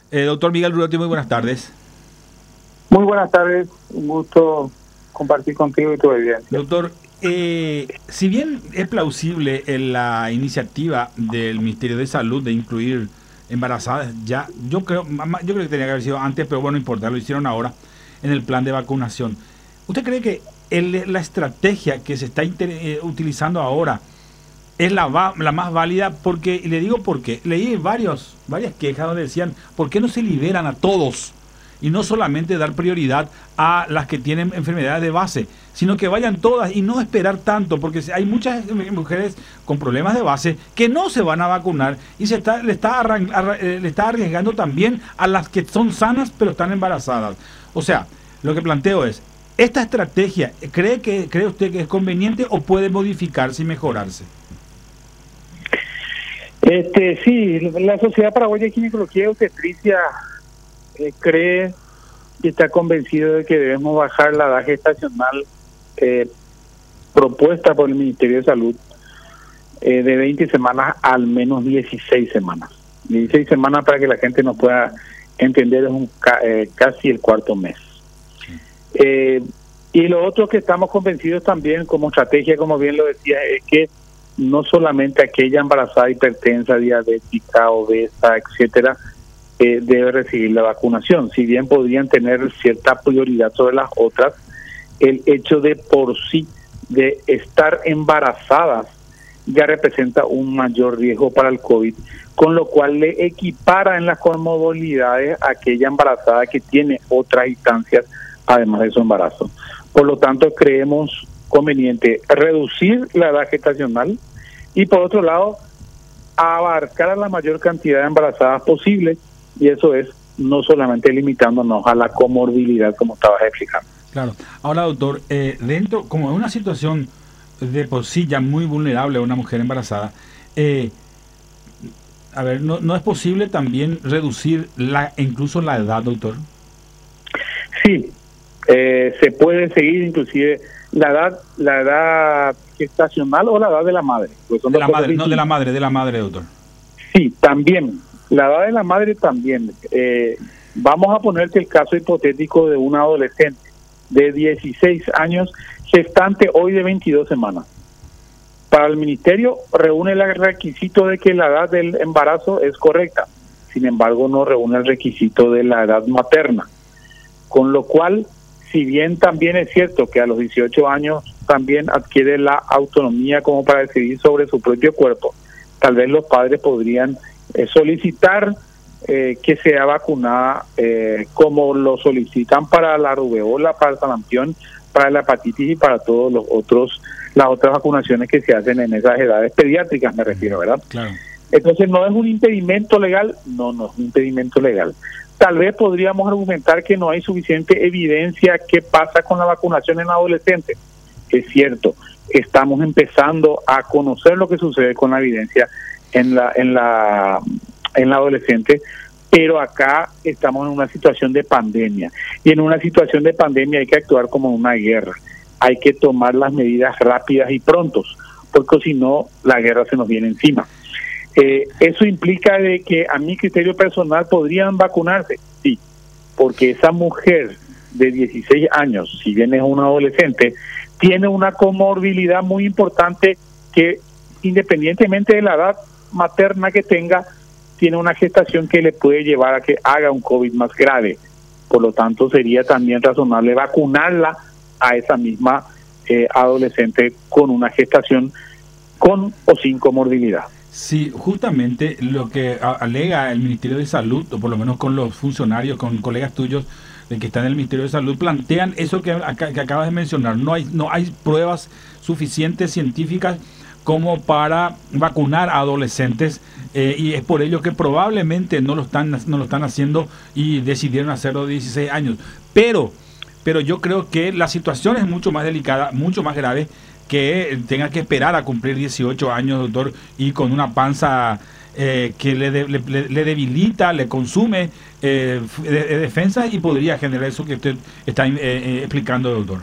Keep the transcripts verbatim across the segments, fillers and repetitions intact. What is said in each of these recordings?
Eh, doctor Miguel Rulotti, muy buenas tardes. Muy buenas tardes, un gusto compartir contigo y tu evidencia. Doctor, eh, si bien es plausible en la iniciativa del Ministerio de Salud de incluir embarazadas, ya yo creo, yo creo que tenía que haber sido antes, pero bueno, no importa, lo hicieron ahora en el plan de vacunación. ¿Usted cree que el, la estrategia que se está inter, eh, utilizando ahora es la, va, la más válida? Porque, y le digo por qué, leí varios, varias quejas donde decían, ¿por qué no se liberan a todos? Y no solamente dar prioridad a las que tienen enfermedades de base, sino que vayan todas y no esperar tanto, porque hay muchas mujeres con problemas de base que no se van a vacunar y se está, le, está arran, arra, le está arriesgando también a las que son sanas pero están embarazadas. O sea, lo que planteo es, ¿esta estrategia cree que cree usted que es conveniente o puede modificarse y mejorarse? Este, sí, la Sociedad Paraguaya de Ginecología y Obstetricia eh, cree y está convencido de que debemos bajar la edad gestacional eh, propuesta por el Ministerio de Salud eh, de veinte semanas al menos dieciséis semanas. dieciséis semanas, para que la gente nos pueda entender, es un ca eh, casi el cuarto mes. Eh, y lo otro que estamos convencidos también como estrategia, como bien lo decía, es que no solamente aquella embarazada hipertensa, diabética, obesa, etcétera, eh, debe recibir la vacunación. Si bien podrían tener cierta prioridad sobre las otras, el hecho de por sí de estar embarazadas ya representa un mayor riesgo para el COVID, con lo cual le equipara en las comorbilidades a aquella embarazada que tiene otras instancias además de su embarazo. Por lo tanto, creemos conveniente reducir la edad gestacional y, por otro lado, abarcar a la mayor cantidad de embarazadas posible, y eso es no solamente limitándonos a la comorbilidad, como estabas explicando. Claro. Ahora, doctor, eh, dentro, como en una situación de por sí ya muy vulnerable a una mujer embarazada, eh, a ver, ¿no, no es posible también reducir la incluso la edad, doctor? Sí, eh, se puede seguir inclusive la edad, la edad gestacional o la edad de la madre. Pues son de la madre, distintos. no de la madre, de la madre, doctor. Sí, también. La edad de la madre también. Eh, vamos a ponerte el caso hipotético de una adolescente de dieciséis años, gestante hoy de veintidós semanas. Para el ministerio reúne el requisito de que la edad del embarazo es correcta. Sin embargo, no reúne el requisito de la edad materna. Con lo cual, si bien también es cierto que a los dieciocho años también adquiere la autonomía como para decidir sobre su propio cuerpo, tal vez los padres podrían eh, solicitar eh, que sea vacunada eh, como lo solicitan para la rubeola, para el sarampión, para la hepatitis y para todos los otros las otras vacunaciones que se hacen en esas edades pediátricas, me refiero, ¿verdad? Claro. Entonces, ¿no es un impedimento legal? No, no es un impedimento legal. Tal vez podríamos argumentar que no hay suficiente evidencia qué pasa con la vacunación en adolescentes. Es cierto, estamos empezando a conocer lo que sucede con la evidencia en la en la en la adolescente, pero acá estamos en una situación de pandemia, y en una situación de pandemia hay que actuar como en una guerra. Hay que tomar las medidas rápidas y prontos, porque si no la guerra se nos viene encima. Eh, eso implica de que a mi criterio personal podrían vacunarse, sí, porque esa mujer de dieciséis años, si bien es una adolescente, tiene una comorbilidad muy importante que, independientemente de la edad materna que tenga, tiene una gestación que le puede llevar a que haga un COVID más grave. Por lo tanto, sería también razonable vacunarla a esa misma eh, adolescente con una gestación con o sin comorbilidad. Sí, justamente lo que alega el Ministerio de Salud, o por lo menos con los funcionarios, con colegas tuyos de que están en el Ministerio de Salud, plantean eso que, acá, que acabas de mencionar. No hay, no hay pruebas suficientes científicas como para vacunar a adolescentes, eh, y es por ello que probablemente no lo están no lo están haciendo y decidieron hacerlo de dieciséis años. Pero, pero yo creo que la situación es mucho más delicada, mucho más grave, que tenga que esperar a cumplir dieciocho años, doctor, y con una panza eh, que le, de, le, le debilita, le consume eh, de, de defensa, y podría generar eso que usted está eh, eh, explicando, doctor.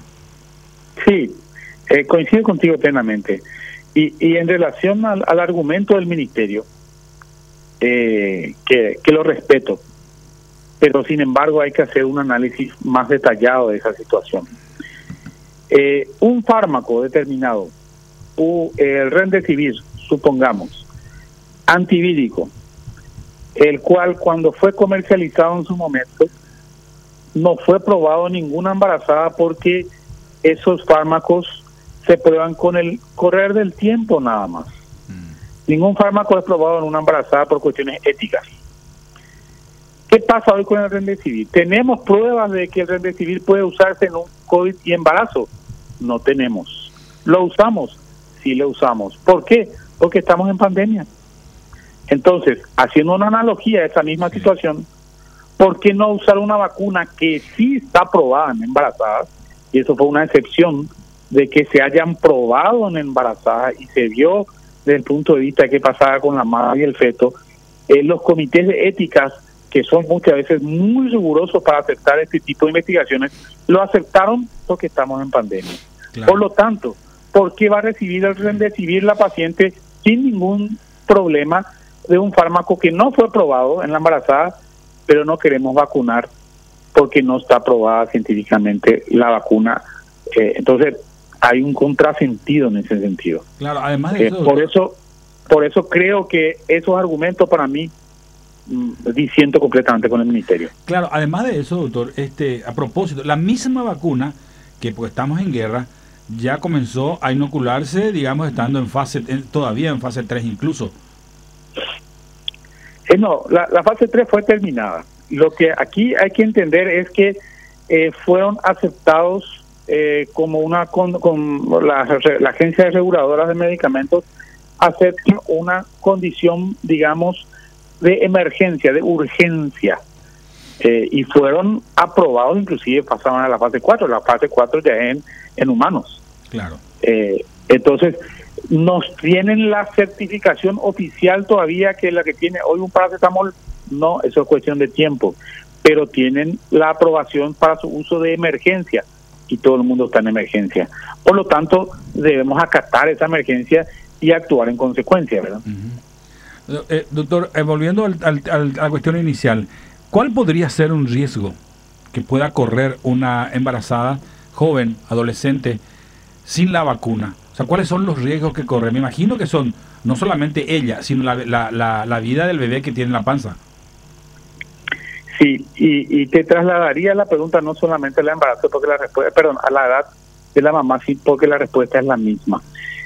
Sí, eh, coincido contigo plenamente. Y, y en relación al, al argumento del ministerio, eh, que, que lo respeto, pero sin embargo hay que hacer un análisis más detallado de esa situación. Eh, un fármaco determinado, u, el Remdesivir, supongamos, antivírico, el cual cuando fue comercializado en su momento no fue probado en ninguna embarazada, porque esos fármacos se prueban con el correr del tiempo nada más. Mm. Ningún fármaco es probado en una embarazada por cuestiones éticas. ¿Qué pasa hoy con el Remdesivir? ¿Tenemos pruebas de que el Remdesivir puede usarse en un COVID y embarazo? No tenemos. ¿Lo usamos? Sí lo usamos. ¿Por qué? Porque estamos en pandemia. Entonces, haciendo una analogía a esa misma situación, ¿por qué no usar una vacuna que sí está aprobada en embarazadas? Y eso fue una excepción de que se hayan probado en embarazadas y se vio desde el punto de vista de qué pasaba con la madre y el feto. Eh, los comités de éticas, que son muchas veces muy rigurosos para aceptar este tipo de investigaciones, lo aceptaron porque estamos en pandemia. Claro. Por lo tanto, ¿por qué va a recibir el Remdesivir la paciente sin ningún problema de un fármaco que no fue probado en la embarazada, pero no queremos vacunar porque no está aprobada científicamente la vacuna? Eh, entonces, hay un contrasentido en ese sentido. Claro, además de eso, eh, por eso, por eso creo que esos argumentos para mí disiento completamente con el ministerio. Claro, además de eso, doctor, este, a propósito, la misma vacuna que pues estamos en guerra ya comenzó a inocularse, digamos, estando en fase, en, todavía en fase tres incluso. Eh, no, la, la fase tres fue terminada. Lo que aquí hay que entender es que eh, fueron aceptados eh, como una con, con la, la Agencia de Reguladoras de Medicamentos acepta una condición, digamos, de emergencia, de urgencia, eh, y fueron aprobados, inclusive pasaban a la fase cuatro, la fase cuatro ya en, en humanos. Claro. Eh, entonces, nos tienen la certificación oficial todavía, que la que tiene hoy un paracetamol, no, eso es cuestión de tiempo, pero tienen la aprobación para su uso de emergencia, y todo el mundo está en emergencia. Por lo tanto, debemos acatar esa emergencia y actuar en consecuencia, ¿verdad? Uh-huh. Eh, doctor, eh, volviendo al, al, al, a la cuestión inicial, ¿cuál podría ser un riesgo que pueda correr una embarazada, joven, adolescente, sin la vacuna? O sea, ¿cuáles son los riesgos que corre? Me imagino que son no solamente ella, sino la, la, la, la vida del bebé que tiene en la panza. Sí, y, y te trasladaría la pregunta no solamente al embarazo, porque la respuesta, perdón, a la edad de la mamá, sí, porque la respuesta es la misma.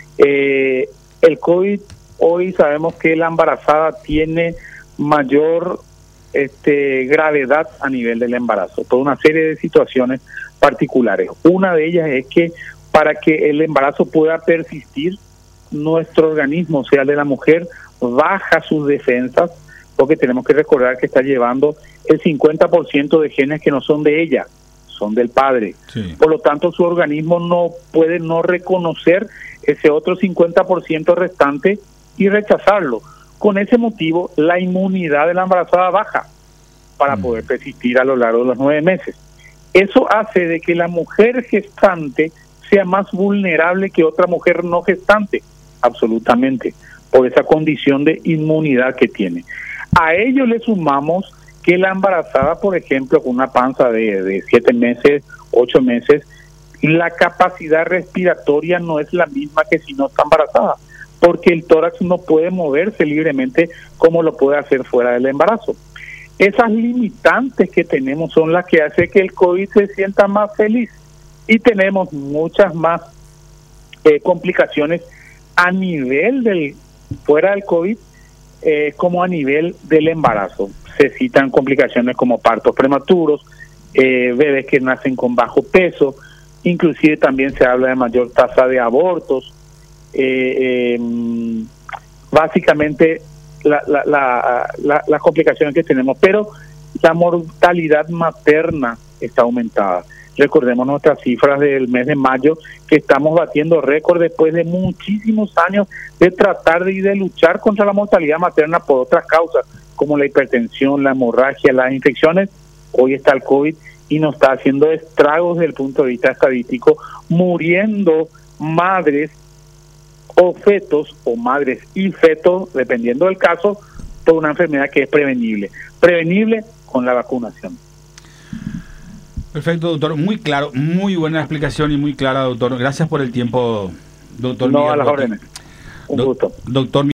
Eh, el COVID, hoy sabemos que la embarazada tiene mayor este, gravedad a nivel del embarazo, por una serie de situaciones particulares. Una de ellas es que para que el embarazo pueda persistir, nuestro organismo, o sea, de la mujer, baja sus defensas, porque tenemos que recordar que está llevando el cincuenta por ciento de genes que no son de ella, son del padre. Sí. Por lo tanto, su organismo no puede no reconocer ese otro cincuenta por ciento restante y rechazarlo. Con ese motivo, la inmunidad de la embarazada baja para mm. poder persistir a lo largo de los nueve meses. Eso hace de que la mujer gestante sea más vulnerable que otra mujer no gestante, absolutamente, por esa condición de inmunidad que tiene. A ello le sumamos que la embarazada, por ejemplo, con una panza de, de siete meses, ocho meses, la capacidad respiratoria no es la misma que si no está embarazada, porque el tórax no puede moverse libremente como lo puede hacer fuera del embarazo. Esas limitantes que tenemos son las que hacen que el COVID se sienta más feliz, y tenemos muchas más eh, complicaciones a nivel del fuera del COVID, eh, como a nivel del embarazo. Se citan complicaciones como partos prematuros, eh, bebés que nacen con bajo peso, inclusive también se habla de mayor tasa de abortos. Eh, eh, básicamente la, la, la, la, las complicaciones que tenemos, pero la mortalidad materna está aumentada. Recordemos nuestras cifras del mes de mayo, que estamos batiendo récord después de muchísimos años de tratar de, de luchar contra la mortalidad materna por otras causas, como la hipertensión, la hemorragia, las infecciones. Hoy está el COVID y nos está haciendo estragos desde el punto de vista estadístico, muriendo madres o fetos, o madres y fetos, dependiendo del caso, por una enfermedad que es prevenible. Prevenible con la vacunación. Perfecto, doctor. Muy claro, muy buena explicación y muy clara, doctor. Gracias por el tiempo, doctor. No, Miguel a las Botti. órdenes. Un Do- gusto. Doctor